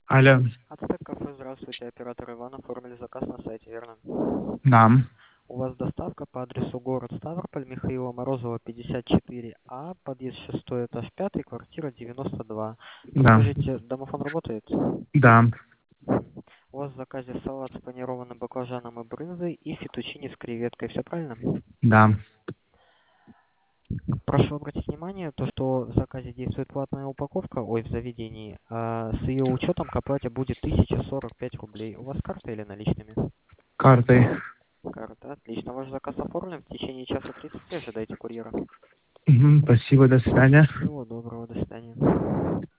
Алло, Ацтек кафе, здравствуйте, оператор Иван, оформили заказ на сайте, верно? да, У вас доставка по адресу город Ставрополь, Михаила Морозова, 54А, подъезд 6 этаж 5, квартира 92. да, Подскажите, домофон работает? да, У вас в заказе салат с панированным баклажаном и брынзой и фетучини с креветкой, все правильно? да. Прошу обратить внимание, то, что в заказе действует платная упаковка, в заведении, а с ее учетом к оплате будет 1045 рублей. У вас карта или наличными? Картой. Карта, отлично. Ваш заказ оформлен. В течение часа 30 ожидайте курьера. Мгм, спасибо, до свидания. Всего доброго, до свидания.